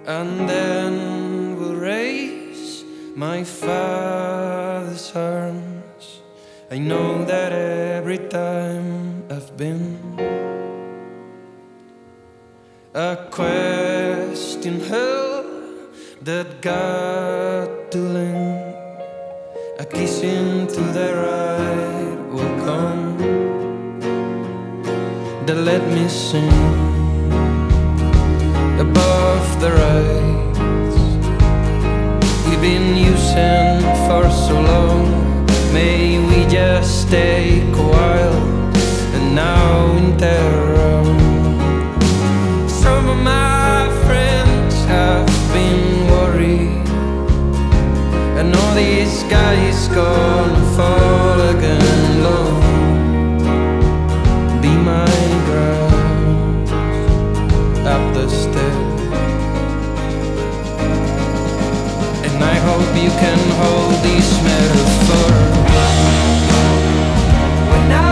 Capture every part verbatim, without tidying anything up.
and then will raise my father's arms. I know that every time I've been a question hell that got to link a kiss into the right will come that let me sing above the rights we've been using for so long. May we just take a while and now interrupt. Some of my friends have been worried. I know this guy is gonna fall again low. Be my ground up the stairs, and I hope you can hold this metaphor. When I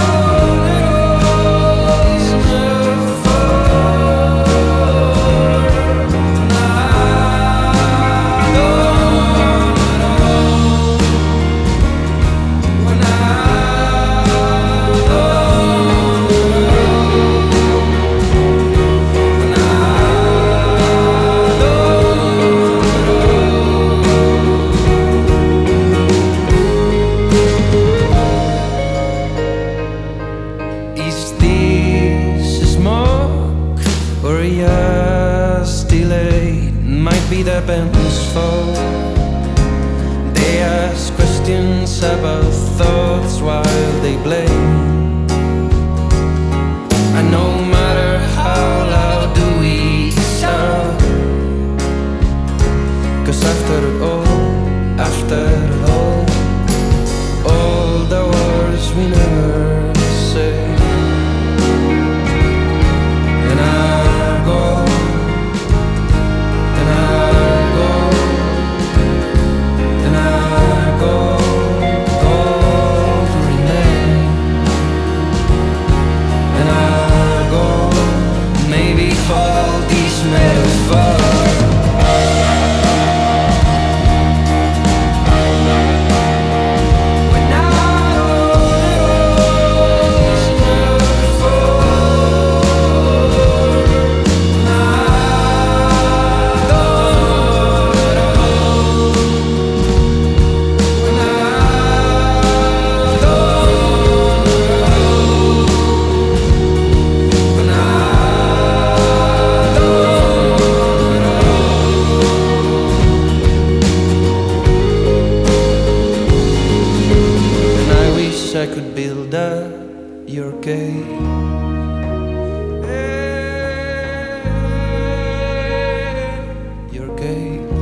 might be the band's fault. They ask questions about thoughts while they blame. And no matter how loud do we sound, 'cause after all, after all, all the words we never say. And I go I could build up your case. Your case.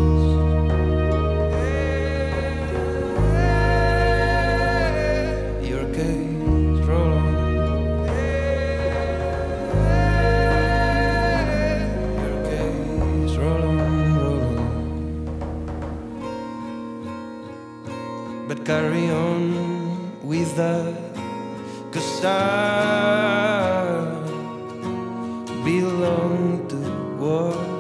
Your case. Roll on. Your case. Roll on, roll on. But carry on with that, 'cause I belong to war.